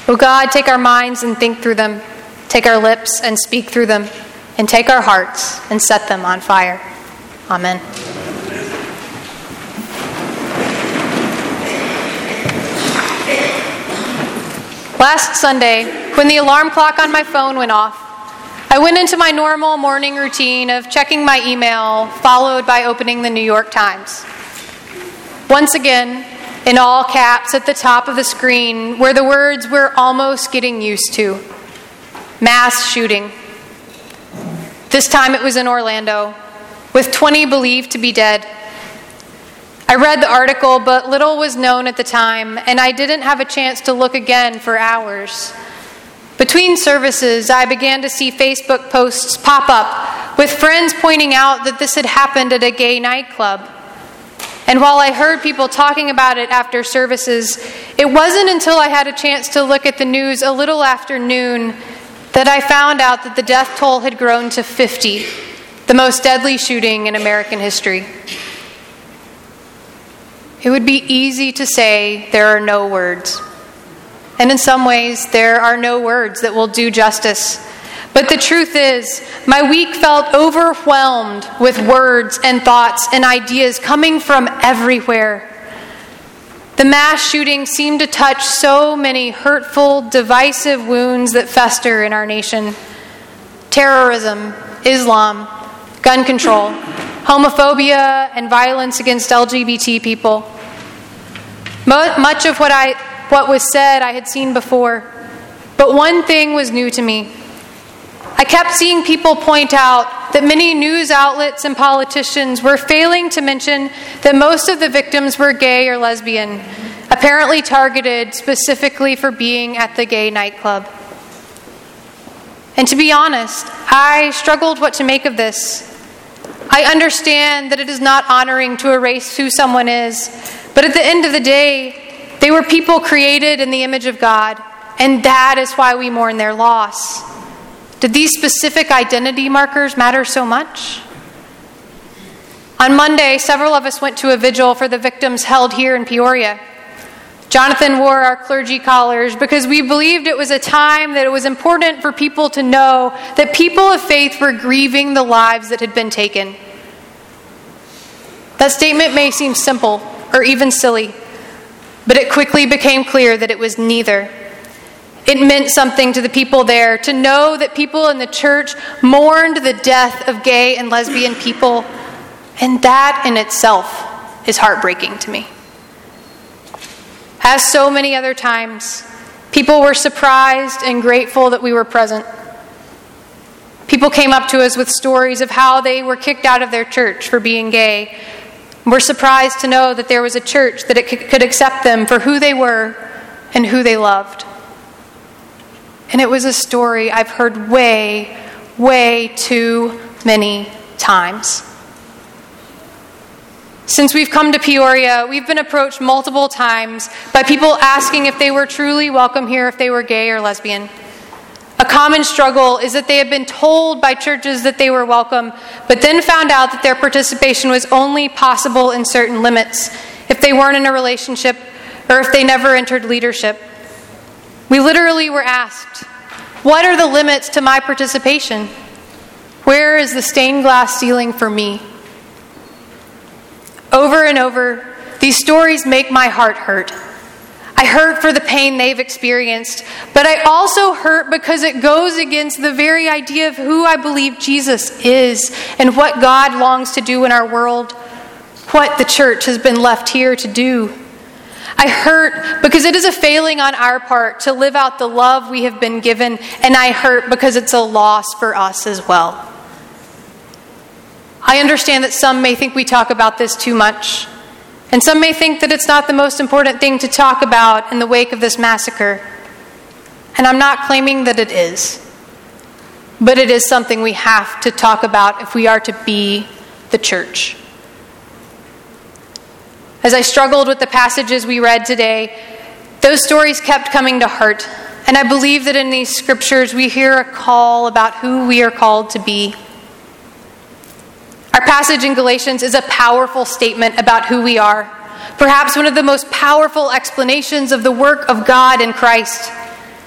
O God, take our minds and think through them. Take our lips and speak through them. And take our hearts and set them on fire. Amen. Last Sunday, when the alarm clock on my phone went off, I went into my normal morning routine of checking my email, followed by opening the New York Times. Once again, in all caps at the top of the screen, were the words we're almost getting used to. Mass shooting. This time it was in Orlando, with 20 believed to be dead. I read the article, but little was known at the time, and I didn't have a chance to look again for hours. Between services, I began to see Facebook posts pop up with friends pointing out that this had happened at a gay nightclub. And while I heard people talking about it after services, it wasn't until I had a chance to look at the news a little after noon that I found out that the death toll had grown to 50, the most deadly shooting in American history. It would be easy to say there are no words. And in some ways, there are no words that will do justice. But the truth is, my week felt overwhelmed with words and thoughts and ideas coming from everywhere. The mass shooting seemed to touch so many hurtful, divisive wounds that fester in our nation. Terrorism, Islam, gun control, homophobia, and violence against LGBT people. Much of what was said I had seen before, but one thing was new to me. I kept seeing people point out that many news outlets and politicians were failing to mention that most of the victims were gay or lesbian, apparently targeted specifically for being at the gay nightclub. And to be honest, I struggled what to make of this. I understand that it is not honoring to erase who someone is, but at the end of the day, they were people created in the image of God, and that is why we mourn their loss. Did these specific identity markers matter so much? On Monday, several of us went to a vigil for the victims held here in Peoria. Jonathan wore our clergy collars because we believed it was a time that it was important for people to know that people of faith were grieving the lives that had been taken. That statement may seem simple or even silly, but it quickly became clear that it was neither. It meant something to the people there to know that people in the church mourned the death of gay and lesbian people, and that in itself is heartbreaking to me. As so many other times, people were surprised and grateful that we were present. People came up to us with stories of how they were kicked out of their church for being gay. We're surprised to know that there was a church that could accept them for who they were and who they loved. And it was a story I've heard way, way too many times. Since we've come to Peoria, we've been approached multiple times by people asking if they were truly welcome here if they were gay or lesbian. A common struggle is that they had been told by churches that they were welcome, but then found out that their participation was only possible in certain limits if they weren't in a relationship or if they never entered leadership. We literally were asked, what are the limits to my participation? Where is the stained glass ceiling for me? Over and over, these stories make my heart hurt. I hurt for the pain they've experienced, but I also hurt because it goes against the very idea of who I believe Jesus is and what God longs to do in our world, what the church has been left here to do. I hurt because it is a failing on our part to live out the love we have been given, and I hurt because it's a loss for us as well. I understand that some may think we talk about this too much, and some may think that it's not the most important thing to talk about in the wake of this massacre. And I'm not claiming that it is, but it is something we have to talk about if we are to be the church. As I struggled with the passages we read today, those stories kept coming to heart, and I believe that in these scriptures we hear a call about who we are called to be. Our passage in Galatians is a powerful statement about who we are, perhaps one of the most powerful explanations of the work of God in Christ.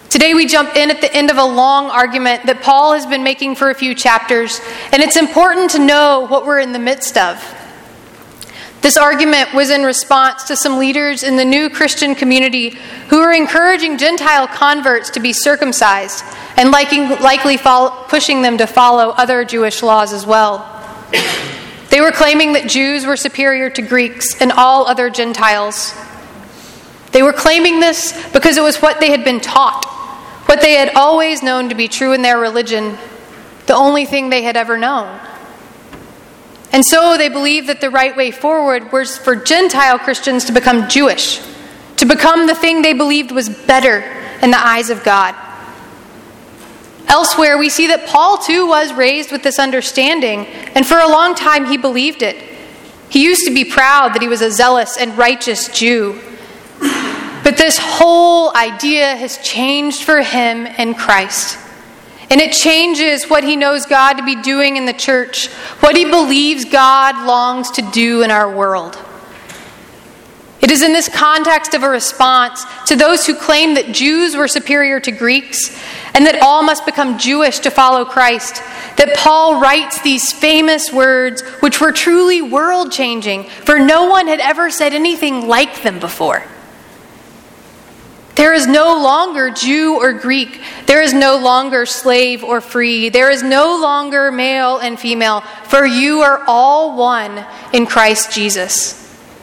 Today we jump in at the end of a long argument that Paul has been making for a few chapters, and it's important to know what we're in the midst of. This argument was in response to some leaders in the new Christian community who were encouraging Gentile converts to be circumcised and likely pushing them to follow other Jewish laws as well. They were claiming that Jews were superior to Greeks and all other Gentiles. They were claiming this because it was what they had been taught, what they had always known to be true in their religion, the only thing they had ever known. And so they believed that the right way forward was for Gentile Christians to become Jewish, to become the thing they believed was better in the eyes of God. Elsewhere, we see that Paul too was raised with this understanding, and for a long time he believed it. He used to be proud that he was a zealous and righteous Jew. But this whole idea has changed for him in Christ. And it changes what he knows God to be doing in the church, what he believes God longs to do in our world. It is in this context of a response to those who claim that Jews were superior to Greeks and that all must become Jewish to follow Christ that Paul writes these famous words which were truly world-changing, for no one had ever said anything like them before. There is no longer Jew or Greek. There is no longer slave or free. There is no longer male and female, for you are all one in Christ Jesus.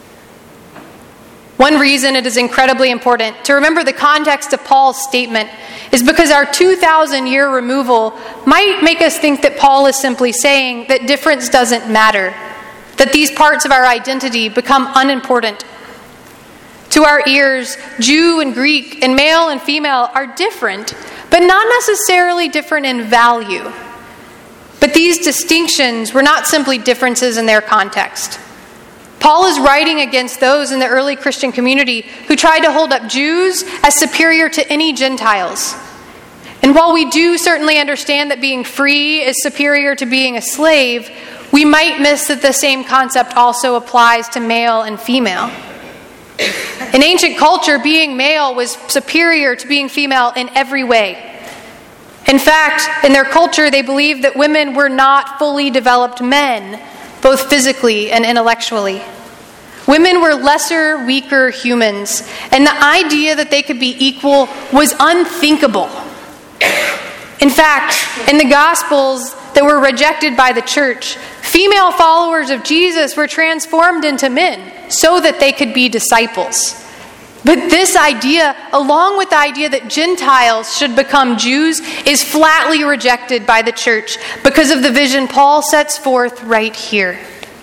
One reason it is incredibly important to remember the context of Paul's statement is because our 2,000-year removal might make us think that Paul is simply saying that difference doesn't matter, that these parts of our identity become unimportant. To our ears, Jew and Greek and male and female are different, but not necessarily different in value. But these distinctions were not simply differences in their context. Paul is writing against those in the early Christian community who tried to hold up Jews as superior to any Gentiles. And while we do certainly understand that being free is superior to being a slave, we might miss that the same concept also applies to male and female. In ancient culture, being male was superior to being female in every way. In fact, in their culture, they believed that women were not fully developed men, both physically and intellectually. Women were lesser, weaker humans, and the idea that they could be equal was unthinkable. In fact, in the Gospels that were rejected by the church, female followers of Jesus were transformed into men so that they could be disciples. But this idea, along with the idea that Gentiles should become Jews, is flatly rejected by the church because of the vision Paul sets forth right here.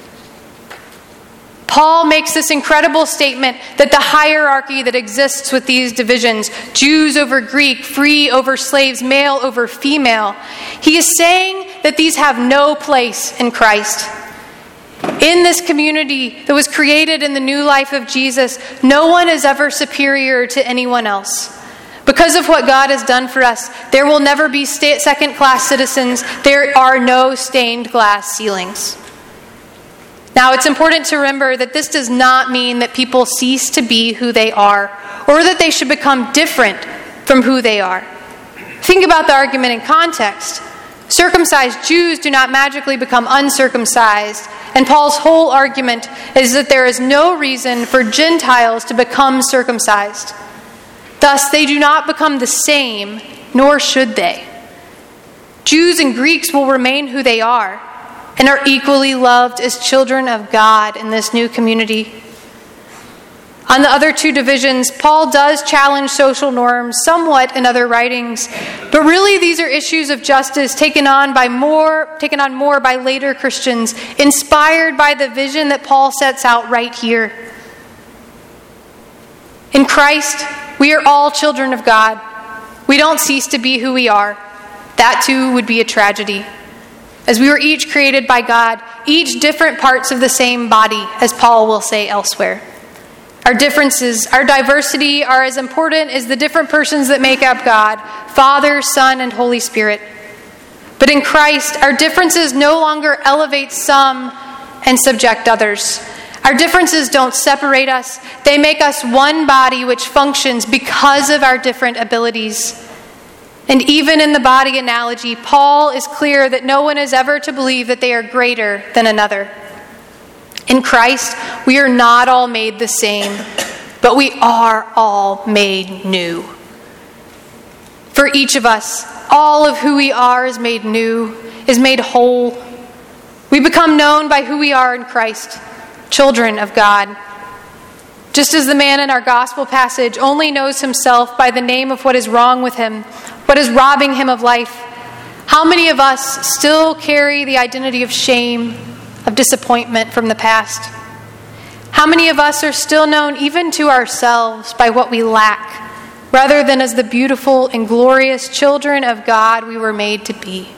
Paul makes this incredible statement that the hierarchy that exists with these divisions, Jews over Greek, free over slaves, male over female, he is saying that these have no place in Christ. In this community that was created in the new life of Jesus, no one is ever superior to anyone else. Because of what God has done for us, there will never be second-class citizens. There are no stained glass ceilings. Now, it's important to remember that this does not mean that people cease to be who they are, or that they should become different from who they are. Think about the argument in context. Circumcised Jews do not magically become uncircumcised, and Paul's whole argument is that there is no reason for Gentiles to become circumcised. Thus, they do not become the same, nor should they. Jews and Greeks will remain who they are, and are equally loved as children of God in this new community. On the other two divisions, Paul does challenge social norms somewhat in other writings, but really these are issues of justice taken on more by later Christians, inspired by the vision that Paul sets out right here. In Christ, we are all children of God. We don't cease to be who we are. That too would be a tragedy. As we were each created by God, each different parts of the same body, as Paul will say elsewhere. Our differences, our diversity are as important as the different persons that make up God, Father, Son, and Holy Spirit. But in Christ, our differences no longer elevate some and subject others. Our differences don't separate us. They make us one body which functions because of our different abilities. And even in the body analogy, Paul is clear that no one is ever to believe that they are greater than another. In Christ, we are not all made the same, but we are all made new. For each of us, all of who we are is made new, is made whole. We become known by who we are in Christ, children of God. Just as the man in our gospel passage only knows himself by the name of what is wrong with him, what is robbing him of life, how many of us still carry the identity of shame, of disappointment from the past? How many of us are still known even to ourselves by what we lack, rather than as the beautiful and glorious children of God we were made to be?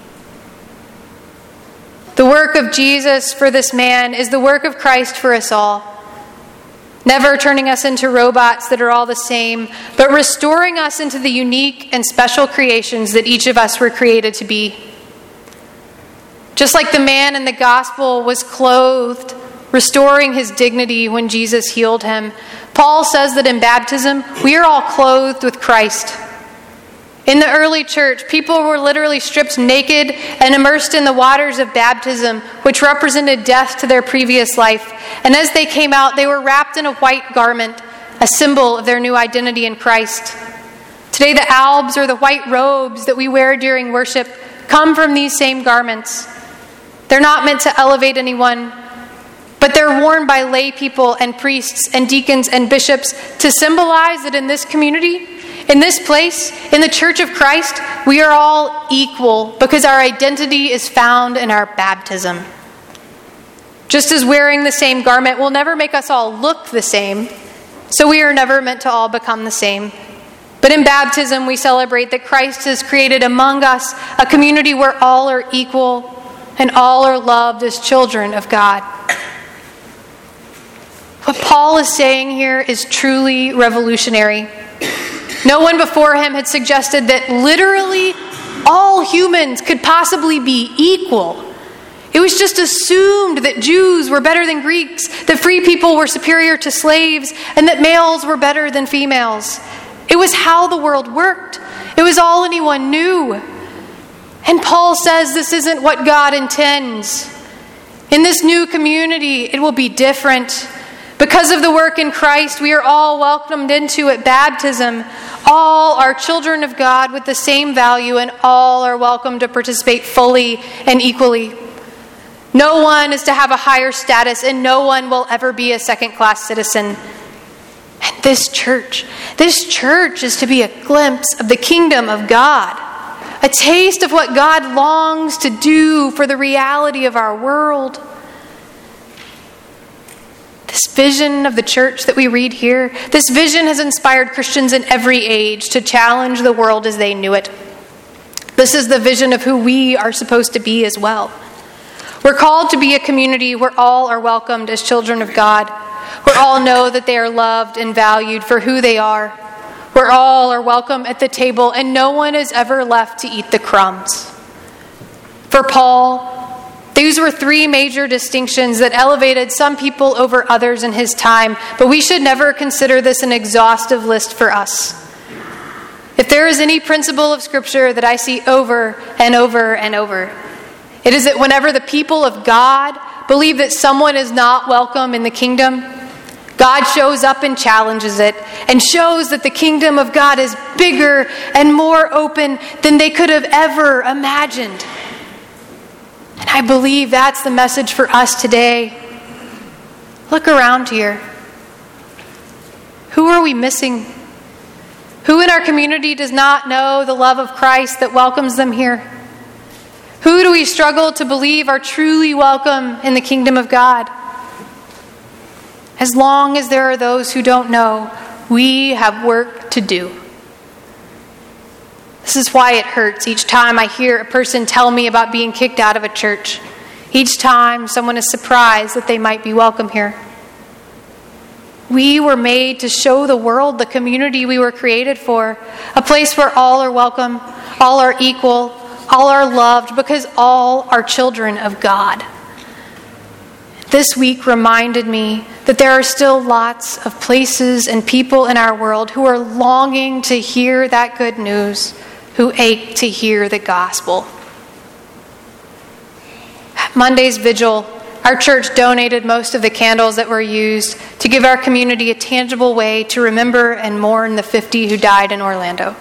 The work of Jesus for this man is the work of Christ for us all. Never turning us into robots that are all the same, but restoring us into the unique and special creations that each of us were created to be. Just like the man in the gospel was clothed, restoring his dignity when Jesus healed him, Paul says that in baptism, we are all clothed with Christ. In the early church, people were literally stripped naked and immersed in the waters of baptism, which represented death to their previous life. And as they came out, they were wrapped in a white garment, a symbol of their new identity in Christ. Today, the albs, or the white robes that we wear during worship, come from these same garments. They're not meant to elevate anyone, but they're worn by lay people and priests and deacons and bishops to symbolize that in this community, in this place, in the Church of Christ, we are all equal because our identity is found in our baptism. Just as wearing the same garment will never make us all look the same, so we are never meant to all become the same. But in baptism, we celebrate that Christ has created among us a community where all are equal and all are loved as children of God. What Paul is saying here is truly revolutionary. No one before him had suggested that literally all humans could possibly be equal. It was just assumed that Jews were better than Greeks, that free people were superior to slaves, and that males were better than females. It was how the world worked. It was all anyone knew. And Paul says this isn't what God intends. In this new community, it will be different. Because of the work in Christ, we are all welcomed into at baptism. All are children of God with the same value, and all are welcome to participate fully and equally. No one is to have a higher status, and no one will ever be a second-class citizen. And this church is to be a glimpse of the kingdom of God, a taste of what God longs to do for the reality of our world. This vision of the church that we read here, this vision has inspired Christians in every age to challenge the world as they knew it. This is the vision of who we are supposed to be as well. We're called to be a community where all are welcomed as children of God, where all know that they are loved and valued for who they are, where all are welcome at the table and no one is ever left to eat the crumbs. For Paul, these were three major distinctions that elevated some people over others in his time, but we should never consider this an exhaustive list for us. If there is any principle of Scripture that I see over and over and over, it is that whenever the people of God believe that someone is not welcome in the kingdom, God shows up and challenges it and shows that the kingdom of God is bigger and more open than they could have ever imagined. And I believe that's the message for us today. Look around here. Who are we missing? Who in our community does not know the love of Christ that welcomes them here? Who do we struggle to believe are truly welcome in the kingdom of God? As long as there are those who don't know, we have work to do. This is why it hurts each time I hear a person tell me about being kicked out of a church. Each time someone is surprised that they might be welcome here. We were made to show the world the community we were created for, a place where all are welcome, all are equal, all are loved, because all are children of God. This week reminded me that there are still lots of places and people in our world who are longing to hear that good news, who ache to hear the gospel. At Monday's vigil, our church donated most of the candles that were used to give our community a tangible way to remember and mourn the 50 who died in Orlando.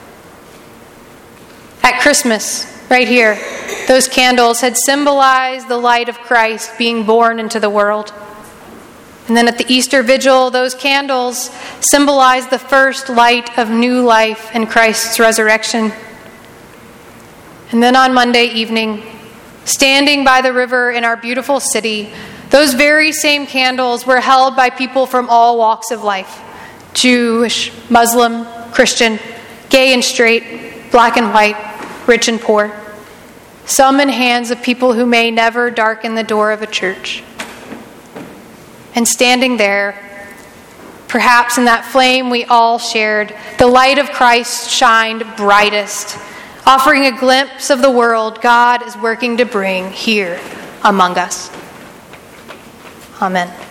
At Christmas, right here, those candles had symbolized the light of Christ being born into the world. And then at the Easter vigil, those candles symbolized the first light of new life in Christ's resurrection. And then on Monday evening, standing by the river in our beautiful city, those very same candles were held by people from all walks of life: Jewish, Muslim, Christian, gay and straight, black and white, rich and poor. Some in hands of people who may never darken the door of a church. And standing there, perhaps in that flame we all shared, the light of Christ shined brightest, offering a glimpse of the world God is working to bring here among us. Amen.